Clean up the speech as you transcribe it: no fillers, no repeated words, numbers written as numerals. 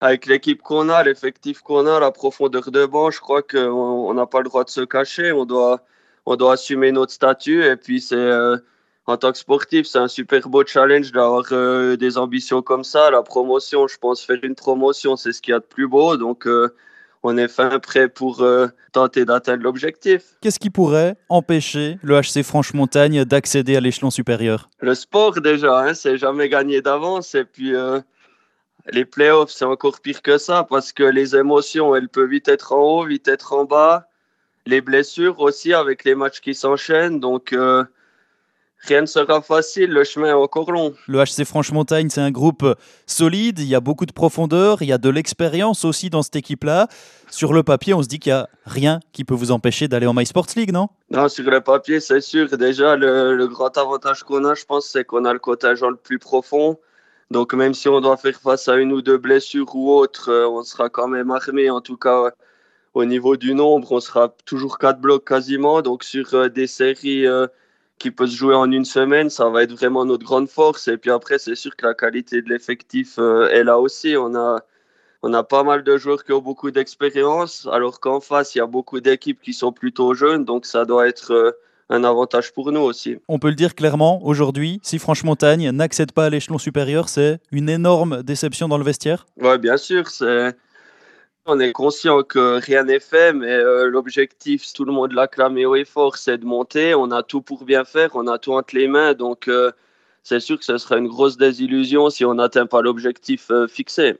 Avec l'équipe qu'on a, l'effectif qu'on a, la profondeur de banc, je crois qu'on n'a pas le droit de se cacher. On doit assumer notre statut. Et puis, en tant que sportif, c'est un super beau challenge d'avoir des ambitions comme ça. La promotion, je pense, faire une promotion, c'est ce qu'il y a de plus beau. Donc, on est fin prêt pour tenter d'atteindre l'objectif. Qu'est-ce qui pourrait empêcher le HC Franche-Montagne d'accéder à l'échelon supérieur? Le sport, déjà, hein, c'est jamais gagné d'avance. Et puis, les playoffs, c'est encore pire que ça parce que les émotions, elles peuvent vite être en haut, vite être en bas. Les blessures aussi avec les matchs qui s'enchaînent. Donc, rien ne sera facile. Le chemin est encore long. Le HC Franche-Montagne, c'est un groupe solide, il y a beaucoup de profondeur, il y a de l'expérience aussi dans cette équipe-là. Sur le papier, on se dit qu'il n'y a rien qui peut vous empêcher d'aller en MySports League, non? Non, sur le papier, c'est sûr. Déjà, le grand avantage qu'on a, je pense, c'est qu'on a le contingent le plus profond. Donc, même si on doit faire face à une ou deux blessures ou autres, on sera quand même armé. En tout cas, au niveau du nombre, on sera toujours 4 blocs quasiment. Donc, sur des séries qui peuvent se jouer en une semaine, ça va être vraiment notre grande force. Et puis après, c'est sûr que la qualité de l'effectif est là aussi. On a pas mal de joueurs qui ont beaucoup d'expérience, alors qu'en face, il y a beaucoup d'équipes qui sont plutôt jeunes. Donc, ça doit être un avantage pour nous aussi. On peut le dire clairement, aujourd'hui, si Franche-Montagne n'accède pas à l'échelon supérieur, c'est une énorme déception dans le vestiaire. Oui, bien sûr, on est conscient que rien n'est fait, mais l'objectif, tout le monde l'acclame haut et fort, c'est de monter. On a tout pour bien faire, on a tout entre les mains, donc c'est sûr que ce sera une grosse désillusion si on n'atteint pas l'objectif fixé.